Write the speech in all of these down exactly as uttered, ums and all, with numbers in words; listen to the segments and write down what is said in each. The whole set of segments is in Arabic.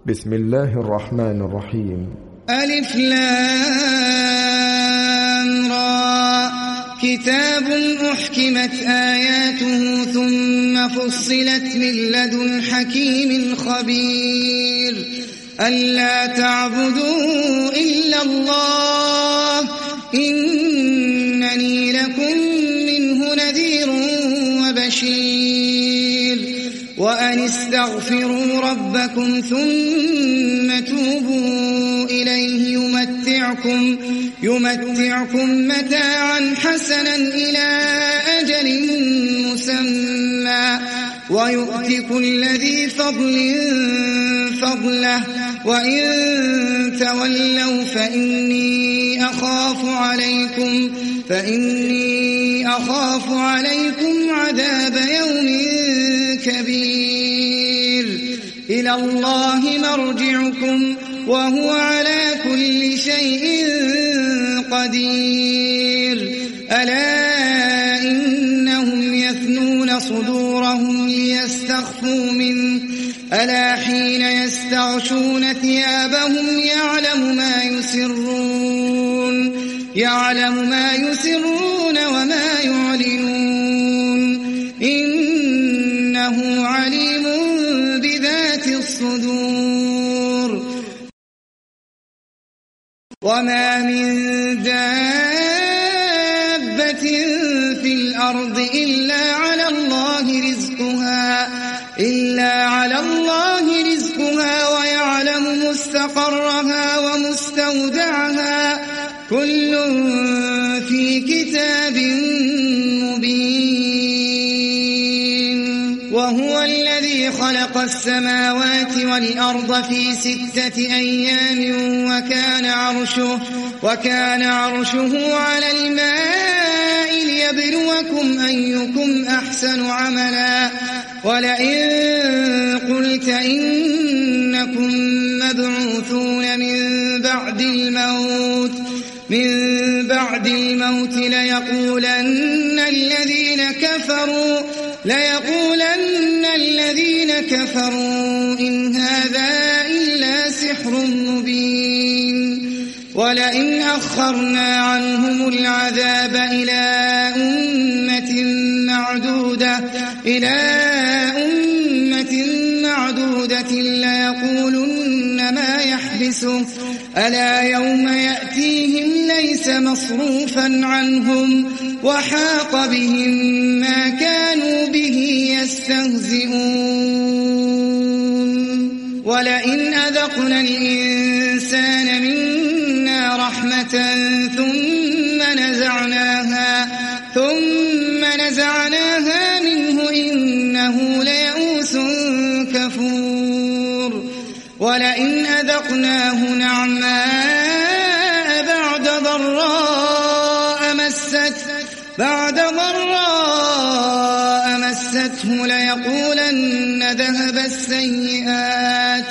بسم الله الرحمن الرحيم. ألف لام را كتاب أحكمت آياته ثم فصلت من لدن حكيم خبير ألا تعبدوا إلا الله إنني لكم منه نذير وبشير وأن استغفروا ربكم ثم توبوا إليه يمتعكم, يمتعكم متاعا حسنا إلى أجل مسمى ويؤتي كل ذي فضل فضله وإن تولوا فإني أخاف عليكم فإني أخاف عليكم عذاب يوم كبير إلى الله مرجعكم وهو على كل شيء قدير ألا إنهم يثنون صدورهم ليستخفوا منه ألا حين يستغشون ثيابهم يعلم ما يسرون يعلم ما يسرون وما يعلنون إنه عليم بذات الصدور وما من دابة في الأرض إلا على الله رزقها إلا على الله رزقها ويعلم مستقرها ومستودعها كل في كتاب مبين وهو الذي خلق السماوات والأرض في ستة أيام وكان عرشه وكان عرشه على الماء ليبلوكم أيكم أحسن عملا ولئن قلت إنكم مبعوثون من بعد الموت من بعد الموت ليقولن الذين كفروا ليقولن الذين كفروا إن هذا إلا سحر مبين ولئن أخرنا عنهم العذاب إلى أمة معدودة إلى أمة معدودة ليقولن ما يحبسه ألا يوم يأتيهم ليس مصروفا عنهم وحاق بهم ما كانوا به يستهزئون ولئن أذقنا الإنسان منا رحمة ثم نزعناها ثم نزعناها منه إنه ليئوس كفور ولئن أذقناه نعماء بعد ضراء مسته بعد ضراء مسته ليقولن ذهب السيئات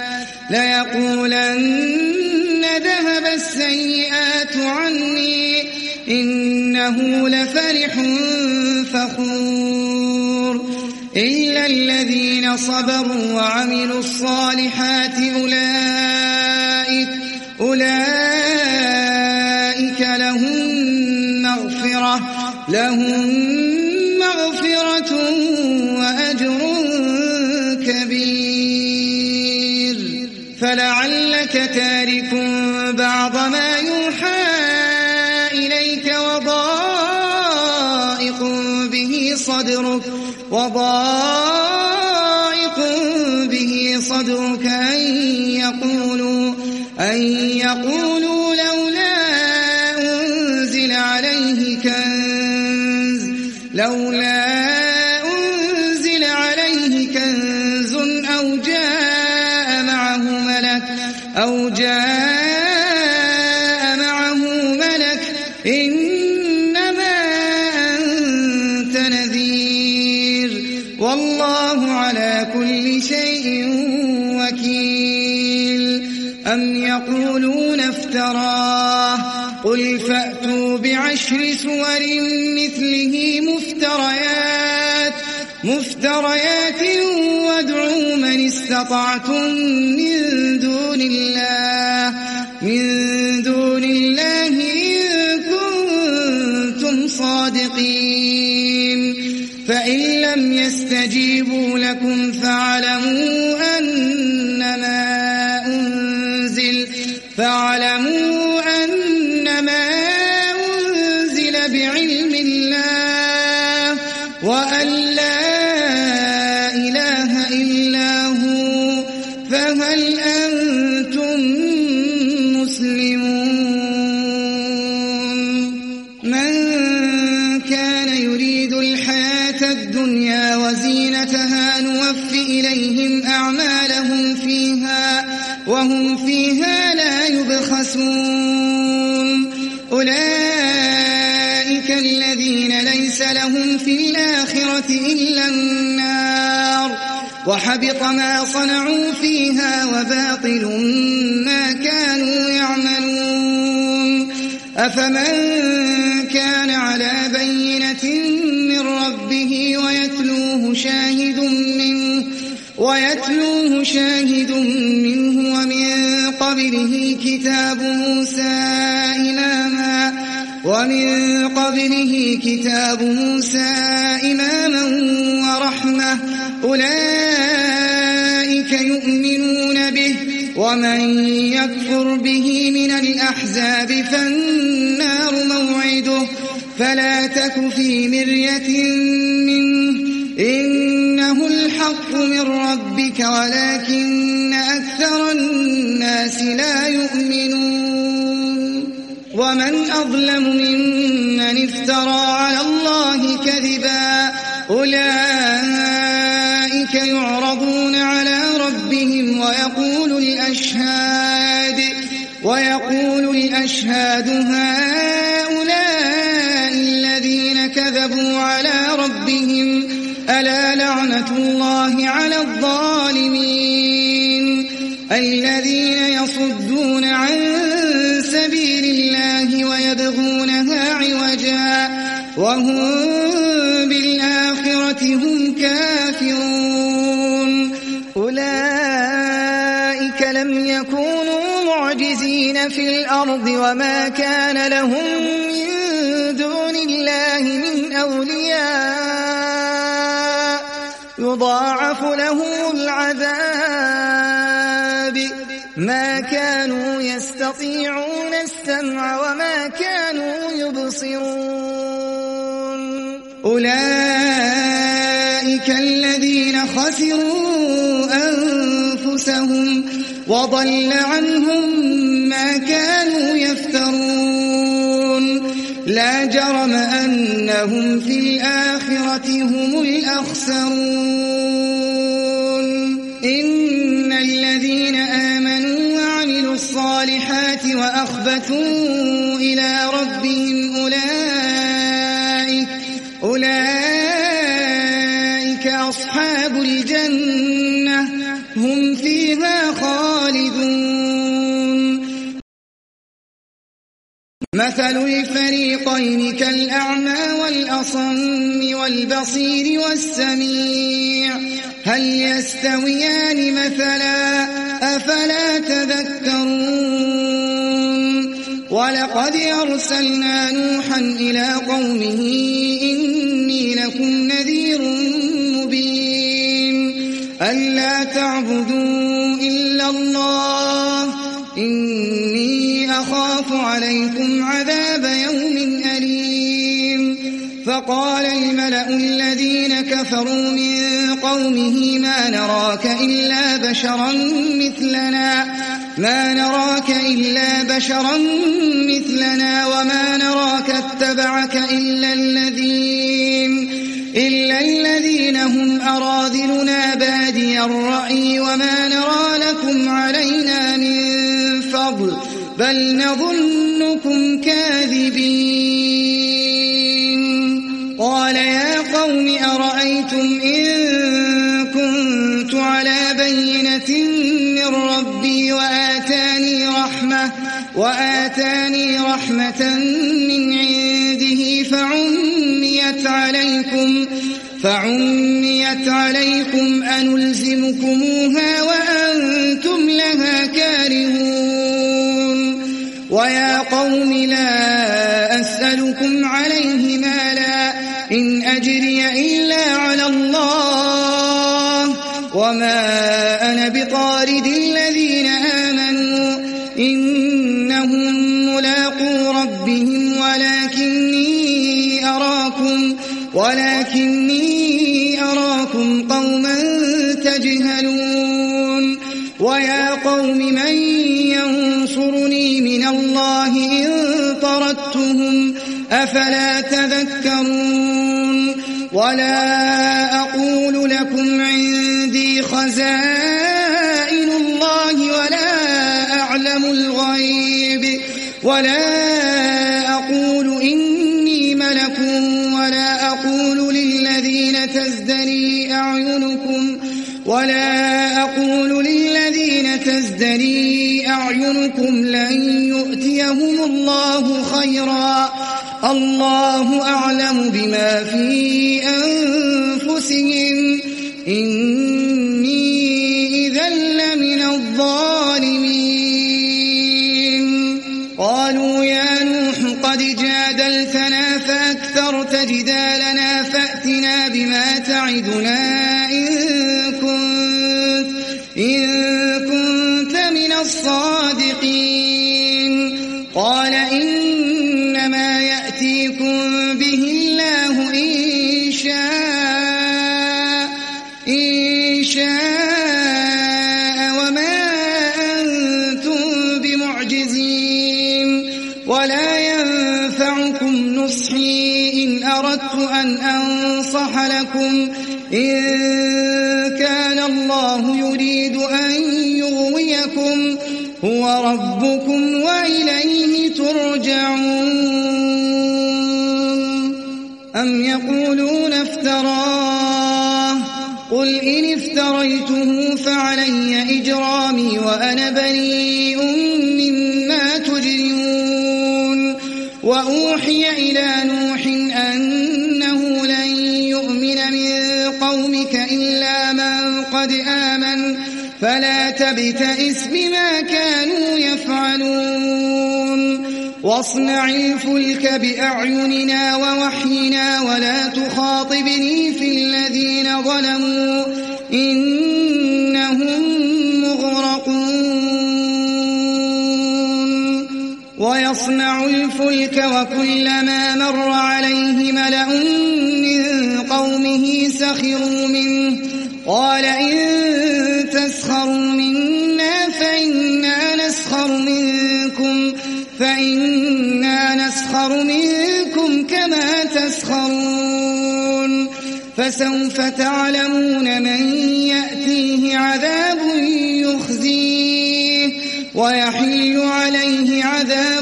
ليقولن ذهب السيئات عني إنه لفرح فخور إلا الذين صبروا وعملوا الصالحات أولئك أولئك لهم مغفرة لهم مغفرة وأجر كبير فلعلك تارك بعض ما يوحى إليك وضائق به صدرك وضائق به صدرك أن يقولوا أن يقولوا لولا أنزل عليه كنز لولا أنزل عليه كنز أو جاء معه ملك أو جاء معه ملك إنما أنت نذير والله على كل شيء وكيل أم يقولون افتراه قل فأتوا بعشر سور مثله مفتريات مفتريات وادعوا من استطعتم من دون فإن لم يستجيبوا لكم فاعلموا أنما أنزل فاعلموا أنما أنزل بعلم الله وأن لا إله إلا هو فهل أنتم مسلمون. من كان يريد الحياة الدنيا وزينتها نوفي إليهم أعمالهم فيها وهم فيها لا يبخسون. أولئك الذين ليس لهم في الآخرة إلا النار وحبط ما صنعوا فيها وباطل ما كانوا يعملون. أفمن كان على بينة من ربه ويتلوه شاهد منه ويتلوه شاهد منه ومن قبله كتاب موسى إماما ومن قبله كتاب موسى إماما ورحمة أولئك يؤمنون به ومن يكفر به من الأحزاب فالنار موعده فلا تك في مرية منه إنه الحق من ربك ولكن أكثر الناس لا يؤمنون. ومن أظلم ممن افترى على الله كذبا أولئك يعرضون على ربهم ويقول الأشهاد ويقول الأشهاد هؤلاء الذين كذبوا على ربهم ألا لعنة الله على الظالمين الذين يصدون عن سبيل الله ويبغونها عوجا وهم بالآخرة هم كافرون. أولئك لم يكونوا معجزين في الأرض وما كان لهم من دون الله من أولياء يضاعف لهم العذاب ما كانوا يستطيعون السمع وما كانوا يبصرون. أولئك الذين خسروا أنفسهم وضل عنهم ما كانوا يفترون. لا جرم أنهم في الآخرة هم الأخسرون. إن الذين آمنوا وعملوا الصالحات وأخبتوا إلى ربهم أولئك أولئك أصحاب الجنة هم فيها خالدون. مثل الفريقين كالأعمى والأصم والبصير والسميع هل يستويان مثلا أفلا تذكرون. ولقد أرسلنا نوحا إلى قومه إني لكم نذير مبين ألا تعبدوا إلا الله إني أخاف عليكم عذاب يوم أليم. فقال الملأ الذين كفروا من قومه ما نراك إلا بشرا مثلنا ما نراك إلا بشرا مثلنا وما نراك اتبعك إلا الذين إلا الذين هم أراذلنا بادي الرأي وما نرى لكم علينا من فضل بل نظنكم كاذبين. قال يا قوم أرأيتم إن كنت على بينة من ربي وآتاني رحمة وآتاني رحمة من عنده فعميت عليكم فعميت عليكم أنلزمكموها وأنتم لها كارهون. ويا قوم لا أسألكم عليه مالا إن أجري إلا على الله وما أنا بطارد الذين آمنوا إنهم ملاقو ربهم ولكني أراكم ولكني أراكم قوما تجهلون ويا قوم من ينصرني من الله إن طردتهم أفلا تذكرون ولا أقول لكم عندي خزائن الله ولا أعلم الغيب ولا أقول إني ملك ولا أقول للذين تزدري أعينكم ولا أقول للذين تزدري أعينكم لن يؤتيهم الله خيرا الله أعلم بما في أنفسهم إني إذا لمن الظالمين قالوا يا نوح قد جادلتنا فأكثرت جدالنا فأتنا بما تعدنا إن كنت, إن كنت من الصادقين قال إنما يأتيكم به الله إن شاء, إن شاء وما أنتم بمعجزين ولا ينفعكم نصحي إن أردت أن أنصح لكم إن كان الله يريد أن يغويكم هو ربكم وإليه ترجعون أم يقولون افتراه قل إن افتريته فعلي إجرامي وأنا بريء مما تجرمون وأوحي إلى نوح أنه لن يؤمن من قومك إلا من قد آمن فلا تبتئس بما كانوا يفعلون واصنع الفلك بأعيننا ووحينا ولا تخاطبني في الذين ظلموا إنهم مغرقون ويصنع الفلك وكلما مر عليه ملأ من قومه سخروا منه قال إن تسخروا منا فإنا نسخر منكم فإنا نسخر منكم كما تسخرون فسوف تعلمون من يأتيه عذاب يخزيه ويحل عليه عذاب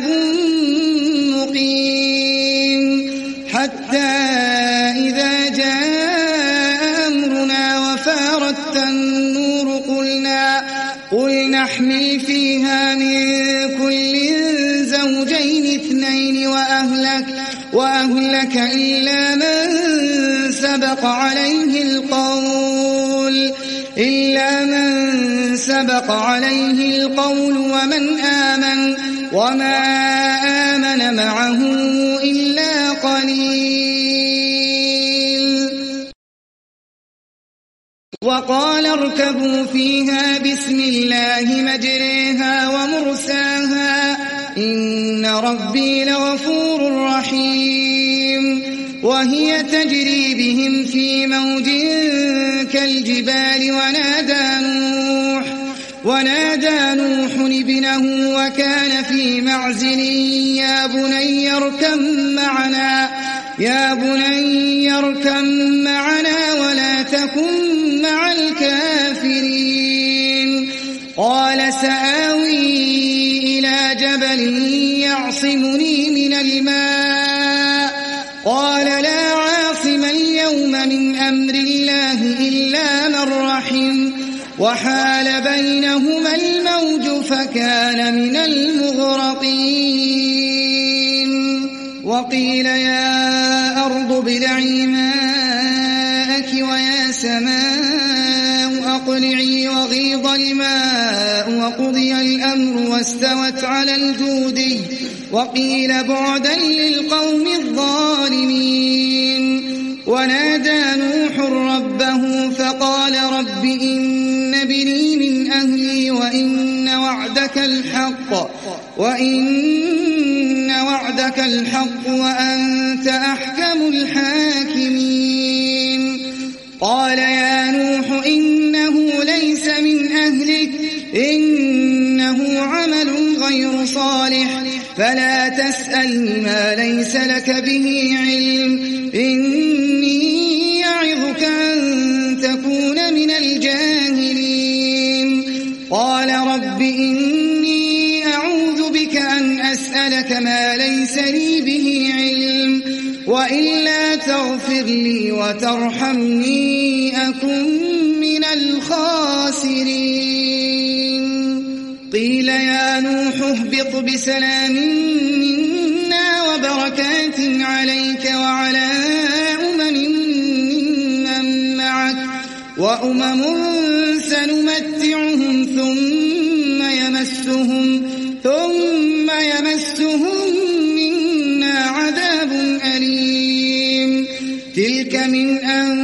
مقيم حتى إذا جاء أمرنا وفارت النور قلنا قل نحمل فيها من كل زوجين اثنين وأهلك, وأهلك إلا من سبق عليه القول إلا من سبق عليه القول ومن آمن وما آمن معه إلا قليل وقال اركبوا فيها بسم الله مجريها ومرساها إن ربي لغفور رحيم وهي تجري بهم في موج كالجبال ونادى نوح ونادى نوح ابنه وكان في معزل يا بني اركب معنا يا بني اركب معنا ولا تكن مع الكافرين قال سآوي إلى جبل يعصمني من الماء قال لا عاصم اليوم من أمر الله إلا من رحم وحال بينهما الموج فكان من المغرقين وقيل يا أرض ابلعي ماءك ويا سماء أقلعي وغيض الماء وقضي الأمر واستوت على الجودي وقيل بعدا للقوم الظالمين ونادى نوح ربه فقال رب إن ابني من أهلي وإن وعدك الحق وإن وعدك الحق وأنت أحكم الحاكمين قال يا نوح إنه ليس من أهلك إنه عمل غير صالح فلا تسألني ما ليس لك به علم إني يعظك أن تكون من الجاهلين قال رب إني أعوذ بك أن أسألك ما ليس لي به علم وإلا تغفر لي وترحمني أكن من الخاسرين قيل يا نوح اهبط بسلام منا وبركات عليك وعلى أمم ممن معك وأمم سنمتعهم ثم يمسهم ثم يمسهم منا عذاب أليم تلك من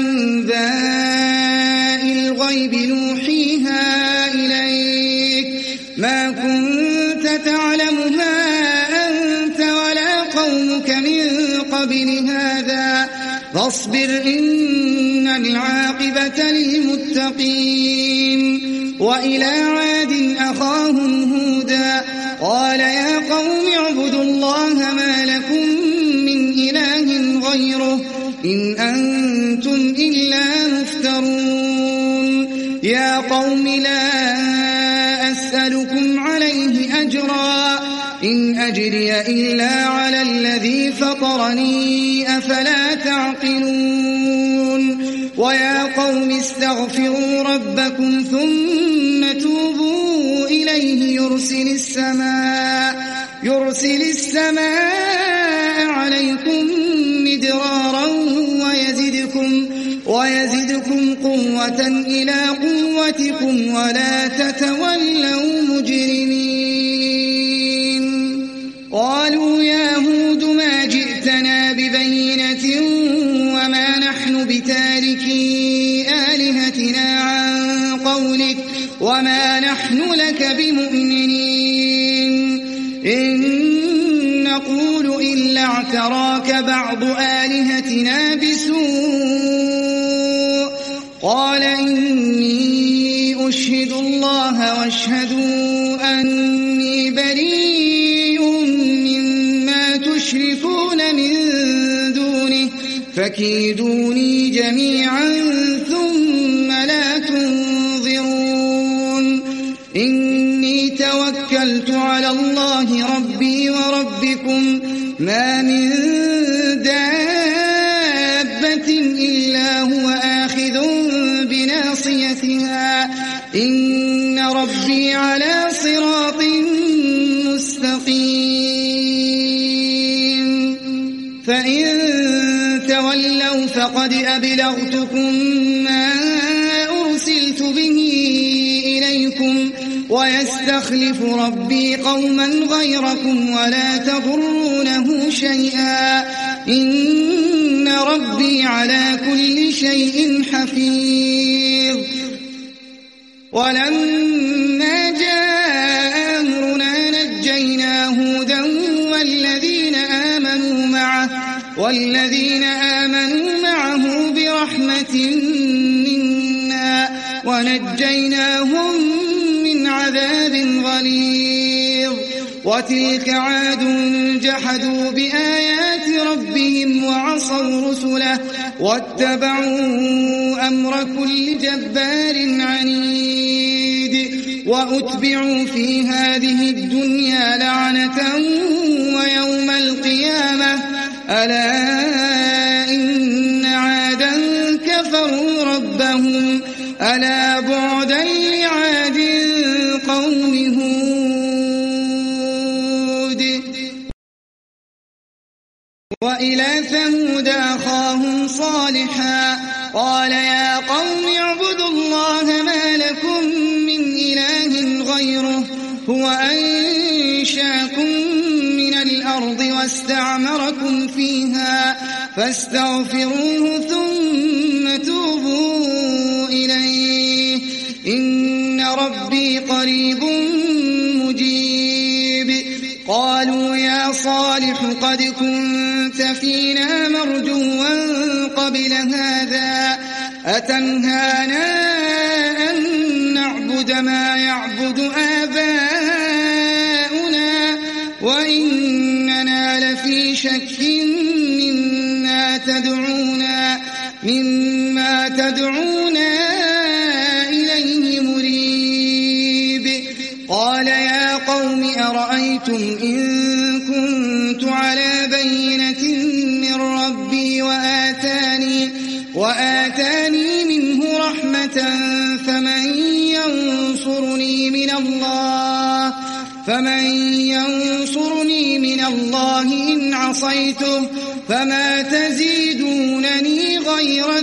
أنباء الغيب نوحيها إليك ما كنت تعلمها أنت ولا قومك من قبل هذا فاصبر إن العاقبة للمتقين وإلى عاد أخاهم هودا قال يا قوم اعبدوا الله ما لكم من إله غيره إن أنتم إلا مفترون يا قوم لا أسألكم عليه أجرا إن أجري إلا على الذي فطرني أفلا تعقلون ويا قوم استغفروا ربكم ثم توبوا إليه يرسل السماء يرسل السماء عليكم مدرارا ويزدكم ويزدكم قوة إلى قوتكم ولا تتولوا مجرمين قالوا يا هود ما جئتنا ببينة وما نحن بتاركي آلهتنا عن قولك وما نحن لك بمؤمنين إن نقول إلا اعتراك بعض آلهتنا بسوء قال إني أشهد الله واشهدوا أني بريء مما تشركون من دونه فكيدوني جميعا ثم لا تنظرون إني توكلت على الله ربي وربكم ما من دابة إلا هو آخذ بناصيتها إن ربي على صراط مستقيم فإن تولوا فقد أبلغتكم ما أرسلت به إليكم ويستخلف ربي قوما غيركم ولا تضرونه شيئا إن ربي على كل شيء حفيظ ولما جاء أمرنا نجينا هودا والذين آمنوا معه والذين آمنوا معه برحمة منا ونجيناهم من عذاب غليظ وتلك عاد جحدوا بآيات ربهم وعصوا رسله واتبعوا أمر كل جبار عنيد وأتبعوا في هذه الدنيا لعنة ويوم القيامة ألا إن عادا كفروا ربهم ألا بعدا لعاد قوم هود وإلى ثمود أخاهم صالحا قال يا قوم اعبدوا الله ما لكم من إله غيره هو أنشاكم من الأرض واستعمركم فيها فاستغفروه ثم توبوا إليه إن ربي قريب مجيب. قالوا يا صالح قد كنت فينا مرجوا قبل هذا أتنهانا أن نعبد ما يعبد آباؤنا وإننا لفي شك مما تدعونا مما تدعونا إليه مريب. قال يا قوم أرأيتم إن كنت على بينة من ربي وآتاني وآتاني منه رحمة فمن ينصرني من الله فمن ينصرني من الله إن عصيته فما تزيدونني غير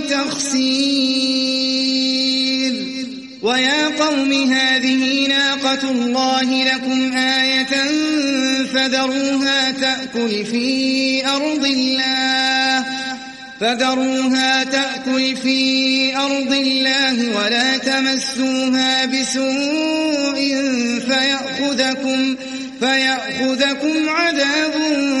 تخسير. ويا قوم هذه ناقة الله لكم آية فذروها تأكل في أرض الله فذروها تأكل في أرض الله ولا تمسوها بسوء فيأخذكم فيأخذكم عذاب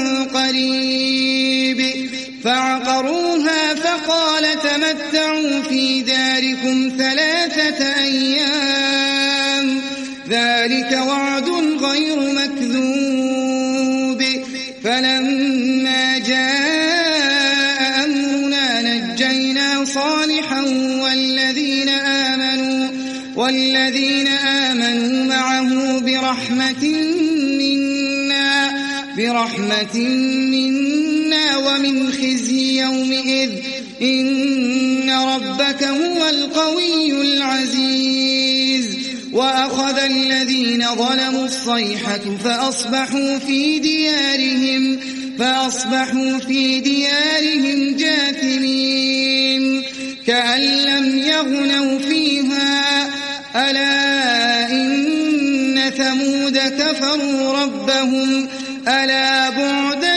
قريب. فعقروها فقال تمتعوا في داركم ثلاثة أيام ذلك وعد غير مكذوب. فلما جاء أمرنا نجينا صالحا والذين آمنوا والذين آمنوا معه برحمة منا برحمة منا ومن خزي يومئذ إن ربك هو القوي العزيز. وأخذ الذين ظلموا الصيحة فأصبحوا في ديارهم فأصبحوا في ديارهم جاثمين كأن لم يغنوا فيها ألا إن ثمود كفروا ربهم ألا بعدا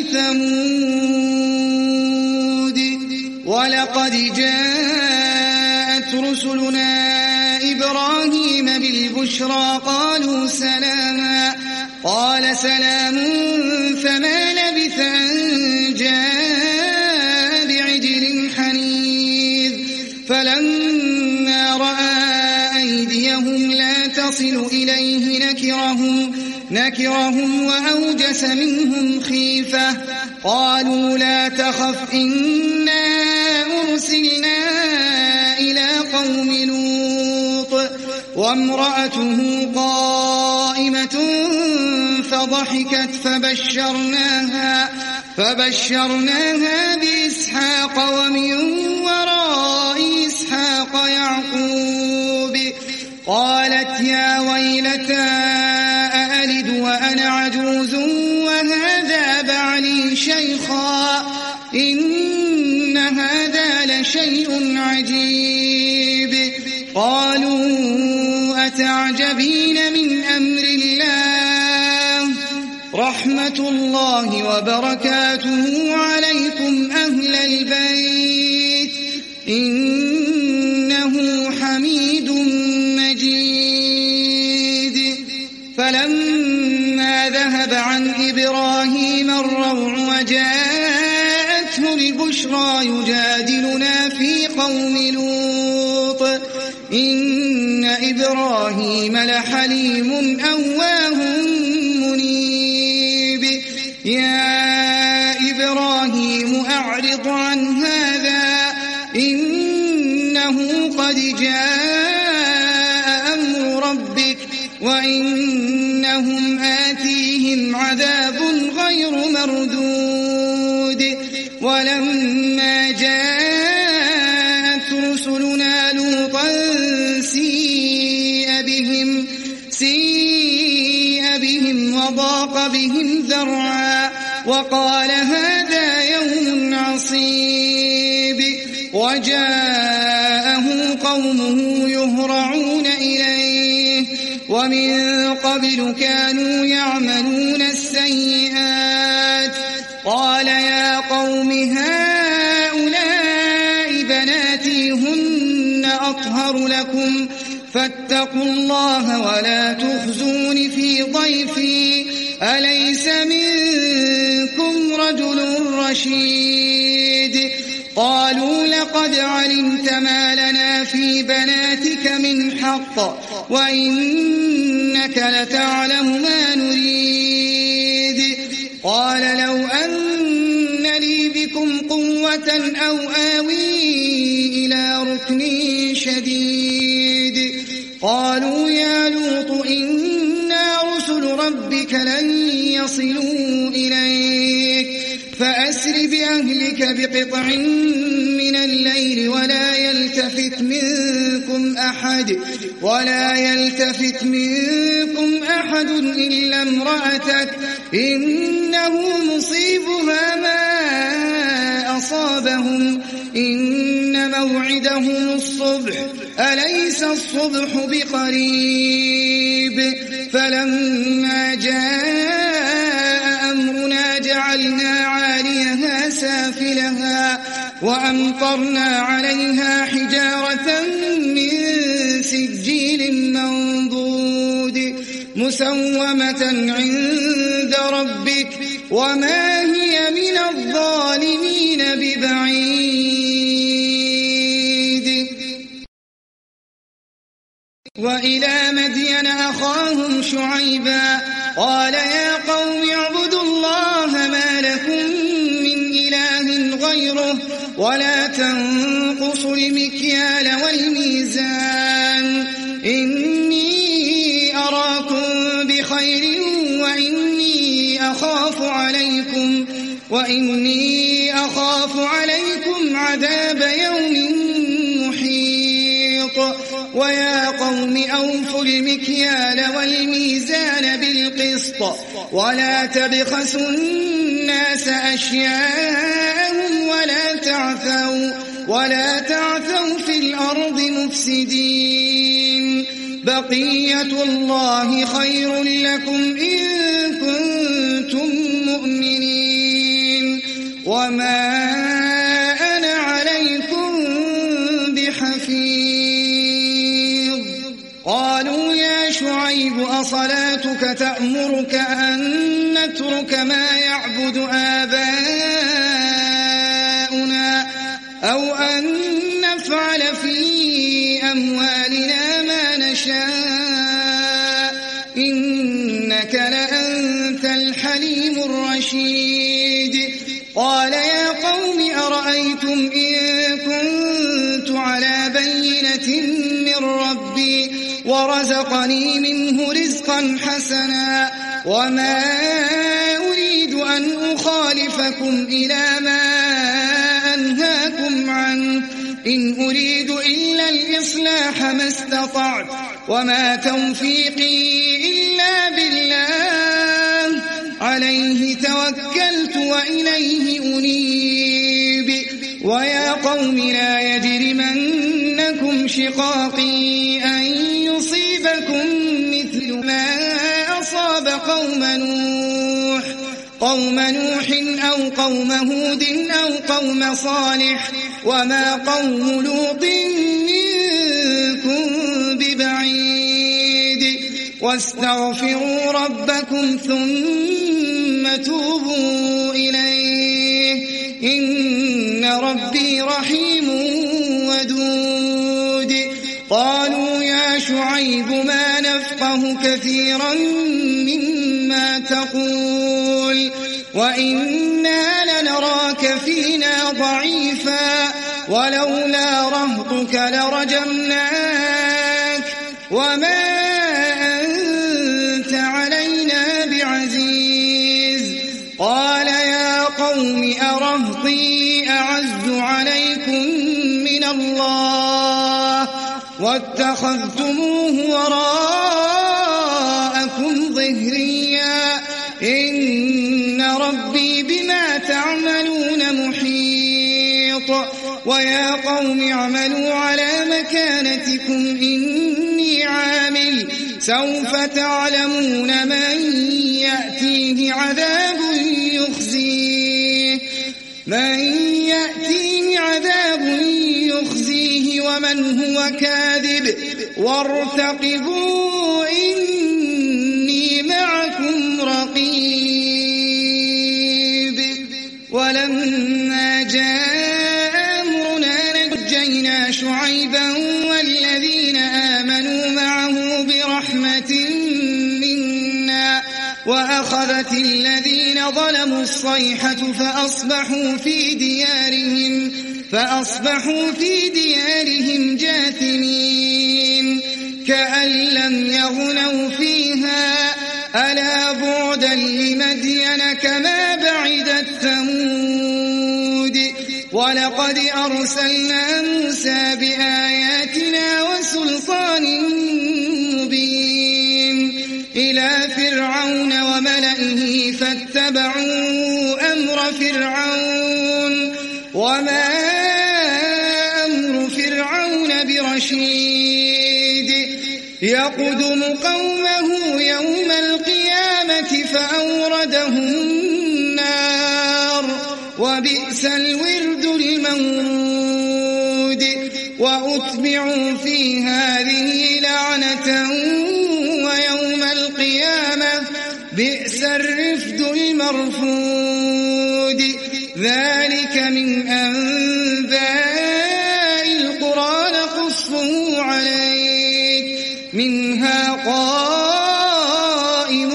لثمود. ولقد جاءت رسلنا إبراهيم بالبشرى قالوا سلاما قال سلام فما لبث أن جاء بعجل حنيذ. فلما رأى أيديهم لا تصل إليه نكرهم نكرهم وأوجس منهم خيفة قالوا لا تخف إنا أرسلنا إلى قوم لوط وامرأته قائمة فضحكت فبشرناها فبشرناها بإسحاق ومن وراء إسحاق يعقوب. قالت يا ويلتى أألد وأنا عجوز وهذا بعلي شيخا إن هذا لشيء عجيب. قالوا أتعجبين من أمر الله رحمة الله وبركاته عليكم أهل البيت إنه حميد مجيد. فلما ذهب عن إبراهيم الروع وجاءته البشرى يجادلنا في قوم لوط إن إبراهيم لحليم أواه منيب. يا إبراهيم أعرض عن هذا إنه قد جاء أمر ربك وإنهم آتيهم عذاب غير مردود. ولما جاءت رسلنا لوطا سيء بهم سيء بهم وضاق بهم ذرعا وقال هذا يوم عصيب. وجاءه قومه يهرعون إليه ومن قبل كانوا يعملون السيئات قال يا قوم هؤلاء بناتي هن أطهر لكم فاتقوا الله ولا تخزون في ضيفي أليس منكم رجل رشيد قالوا لقد علمت ما لنا في بناتك من حق وإنك لتعلم ما نريد قال لو أن لي بكم قوة أو آوي إلى ركن شديد قالوا يا لوط إنا رسل ربك لن يصلوا إليك فأسر بأهلك بقطع من الليل ولا يلتفت منكم أحد ولا يلتفت منكم أحد إلا امرأتك إنه مصيبها ما أصابهم إن موعدهم الصبح أليس الصبح بقريب فلما جاء أمرنا جعلنا عاليها سافلها وأمطرنا عليها حجارة من سجيل منضود مسومة عند ربك وما هي من الظالمين ببعيد وإلى مدين أخاهم شعيبا قال يا قوم اعبدوا الله ما لكم من إله غيره ولا تنقصوا المكيال والميزان إني أراكم بخير وإني أخاف عليكم وإني أخاف عليكم عذاب يوم محيط ويا قوم أوفوا المكيال والميزان بالقسط ولا تبخسوا الناس أشياءهم ولا تعثوا ولا تعثوا في الأرض مفسدين بقية الله خير لكم إن كنتم مؤمنين وما أنا عليكم بحفيظ قالوا يا شعيب أصلاتك تأمرك أن نترك ما يعبد آباؤنا أو أن نفعل في أموالنا ما نشاء إنك لأنت الحليم الرشيد قال يا قوم أرأيتم إن كنت على بينة من ربي ورزقني منه رزقا حسنا وما أريد أن أخالفكم إلى ما أنهاكم عنه إن أريد إلا الإصلاح ما استطعت وما توفيقي إلا بالله عليه توكلت وإليه أنيب ويا قوم لا يجرمنكم شقاقي أن يصيبكم مثل ما أصاب قوم نوح قوم نوح أو قوم هود أو قوم صالح وما قوم لوط منكم ببعيد واستغفروا ربكم ثم توبوا إليه إن ربي رحيم ودود قالوا يا شعيب ما نفقه كثيرا مما تقول وإنا لنراك فينا ضعيفا ولولا رهطك لرجمناك وما أنت علينا بعزيز قال يا قوم أرهطي أعز عليكم من الله واتخذتموه وراءكم ظهريا إن ربي بما تعملون محيط ويا قوم اعملوا على مكانتكم إني عامل سوف تعلمون من يأتيه عذاب يخزيه وارتقبوا إني معكم رقيب. ولما جاء أمرنا نجينا شعيبا والذين آمنوا معه برحمة منا وأخذت الذين ظلموا الصيحة فأصبحوا في ديارهم فأصبحوا في ديارهم جاثمين كأن لم يغنوا فيها ألا بعدا لمدين كما بعدت ثمود. ولقد أرسلنا موسى بآياتنا وسلطان مبين إلى فرعون وملئه فاتبعوا أمر فرعون وما أمر فرعون برشيد يقدم قومه يوم القيامة فأوردهم النار وبئس الورد المورود. وأتبعوا في هذه لعنة ويوم القيامة بئس الرفد المرفود. ذلك من أنباء القرى نقصه عليك منها قائم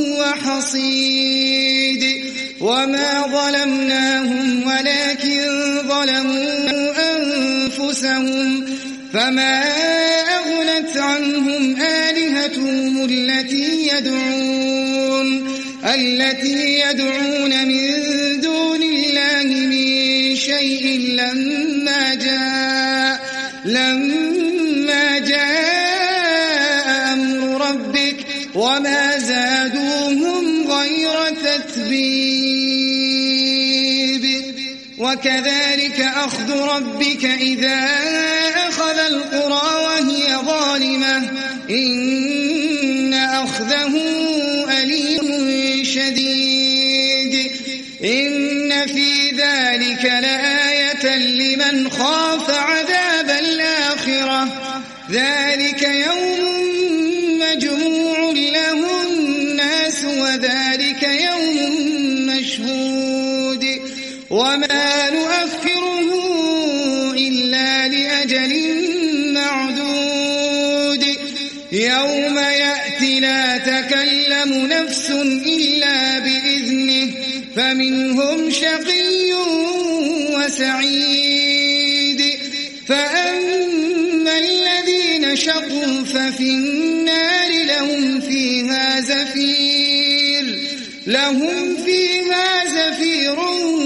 وحصيد. وما ظلمناهم ولكن ظلموا أنفسهم فما أغنت عنهم آلهتهم التي يدعون التي يدعون من دون الله من شيء لما جاء لما جاء أمر ربك وما زادوهم غير تتبيب. وكذلك أخذ ربك إذا أخذ القرى وهي ظالمة إن أخذه أليم شديد. إن في ذلك لآية لمن خاف عذاب الآخرة ذلك يوم مجموع له الناس وذلك يوم مشهود. وما نؤخره إلا لأجل معدود يوم يأتي لا تكلم نفس إلا بإذنه فمنهم شقي وسعيد. فأما الذين شقوا ففي النار لهم فيها زفير لهم فيها زفير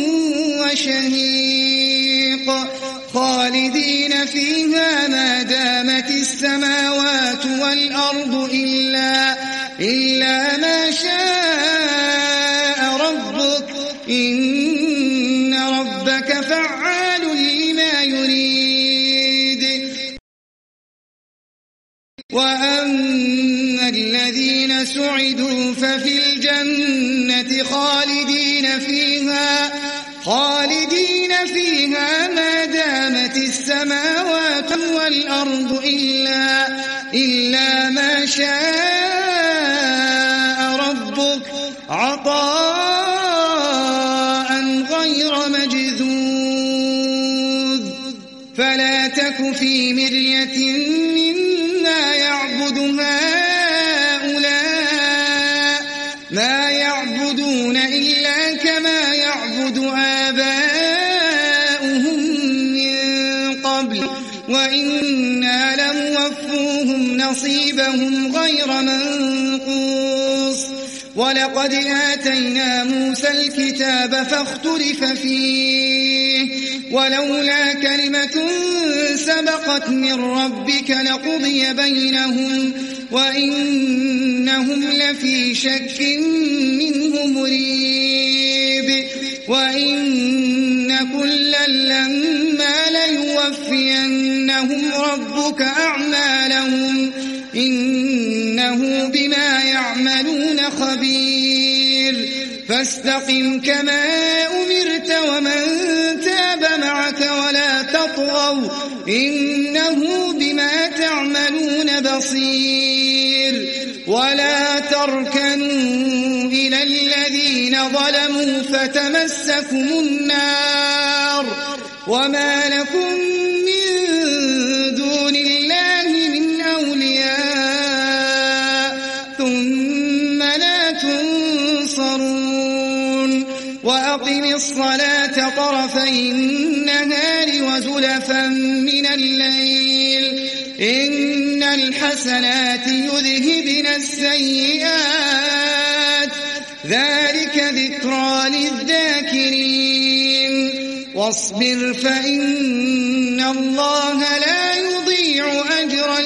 وشهيق خالدين فيها ما دامت السماوات والأرض إلا إلا ما شاء ربك إن ربك فعال لما يريد. وأما الذين سعدوا ففي الجنة خالدين فيها خالدين فيها ما دامت السماوات والأرض إلا إلا ما شاء ربك عطاء غير مجذوذ. فلا تك في مرية مما يعبد هؤلاء ما يعبدون إلا كما يعبد آباؤهم من قبل وإنا لموفوهم نصيبهم غير منقوص. ولقد آتينا موسى الكتاب فاختلف فيه ولولا كلمة سبقت من ربك لقضي بينهم وإنهم لفي شك منه مريب. وإن كلا لما ليوفينهم ربك أعمالهم إنه بما يعملون خبير. فاستقم كما أمرت ومن تاب معك ولا تطغوا إنه بما تعملون بصير ولا تركنوا إلى الذين ظلموا فتمسكم النار وما لكم من دون الله من أولياء ثم لا تنصرون وأقم الصلاة طرفي النهار وزلفا من الليل إن الحسنات يذهبن السيئات ذلك ذكرى للذاكرين واصبر فإن الله لا يضيع أجر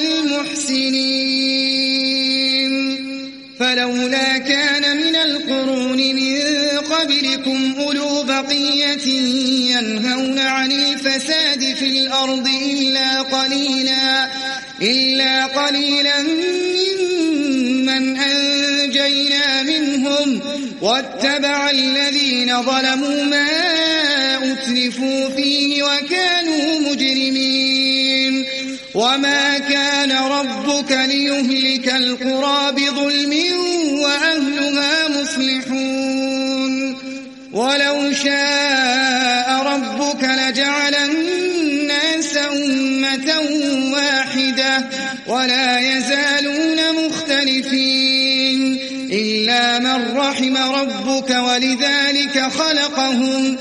المحسنين فلولا كان من القرون من قبلكم أولو بقية ينهون عن الفساد في الأرض إلا قليلا إلا قليلا ممن أنجينا منهم واتبع الذين ظلموا ما أتلفوا فيه وكانوا مجرمين وما كان ربك ليهلك القرى بظلم وأهلها مصلحون ولو شاء ربك لجعل الناس أمة واحدة ولا يزالون مختلفين إلا من رحم ربك ولذلك خلقهم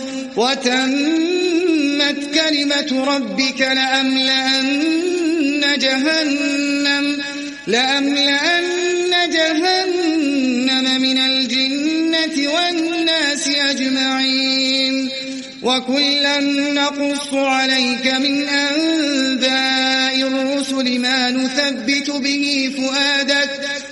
وتمت كلمة ربك لأملأن جهنم لأملأن جهنم من الجنة والناس أجمعين وكلا نقص عليك من أنباء الرسل ما نثبت به فؤادك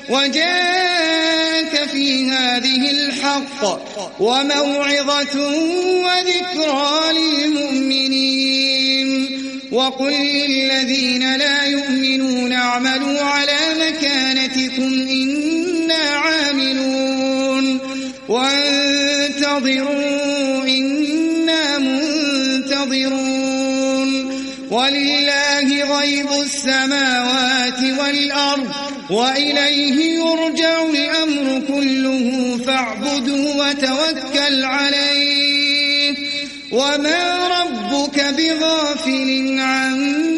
وجاءك في هذه الحق وموعظة وذكرى للمؤمنين وقل للذين لا يؤمنون اعملوا على مكانتكم إنا عاملون وانتظروا إنا منتظرون ولله غيب السماوات والأرض وإليه يرجع الأمر كله فاعبده وتوكل عليه وما ربك بغافل عما